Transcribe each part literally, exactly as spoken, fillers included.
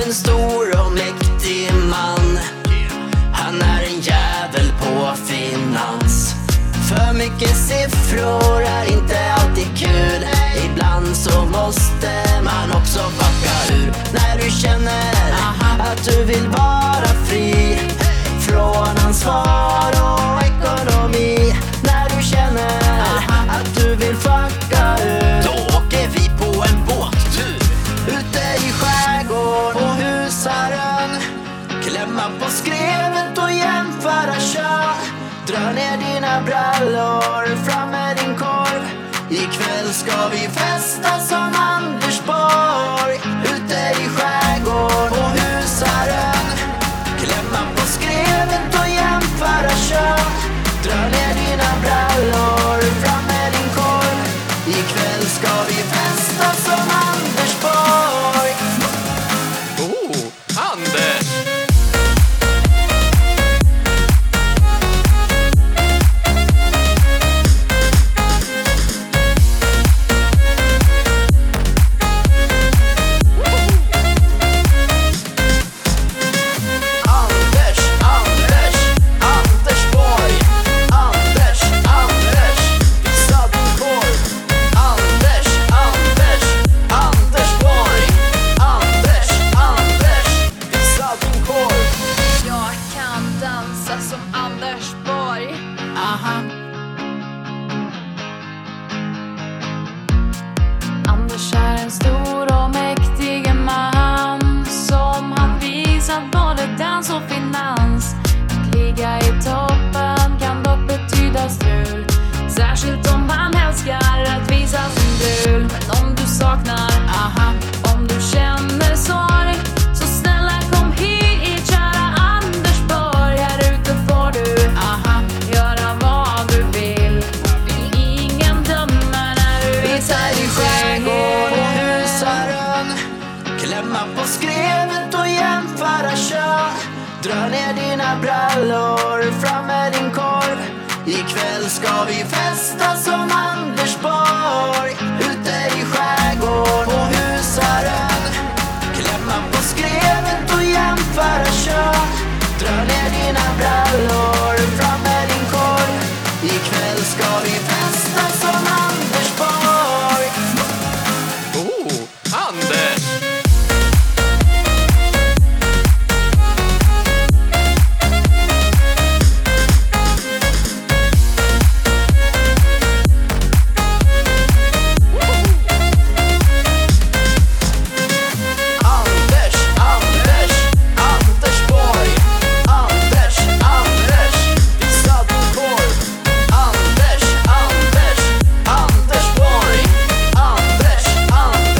en stor och mäktig man. Han är en jävel på finans. För mycket siffror är inte alltid kul. Ibland så måste man också backa ur. När du känner att du vill vara fri från ansvar och ekonomi. När du känner att du vill fucka ut, då åker vi på en båttur ute i skärgården på Husarön. Klämma på skrevet och jämföra kön. Dra ner dina brallor, fram med din korv. Ikväll ska vi festa som Anders Borg ute i skärgården på Husarön. Klämma på skrevet och jämföra kön. Dra ner dina brallor, fram med din korv. Ikväll ska vi festa som Anders Borg. Oh, Anders! Som Anders Borg. Aha. Anders är en stor och mäktig man som han visat både dans och finans. Att ligga i toppen kan dock betyda strul, särskilt om man älskar att visa sin brul. Men om du saknar, aha, om du känner sorg, så snälla kom hit, kära Anders Borg. Här ute får du, aha, göra vad du vill. Ingen dömer när du visar I din skärgården på skägg. Husarön. Klämma på skrevet och jämföra kön. Dra ner dina brallor, fram med din korv. Ikväll ska vi festa som Anders Borg ute i skärgården på Husarön. Klämma på skrevet och jämföra kön. Dra ner dina brallor, fram med din korv. Ikväll ska vi festa som Anders Borg. Oh, Anders!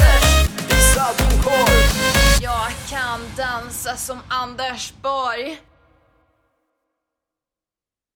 Jag kan dansa som Anders Borg.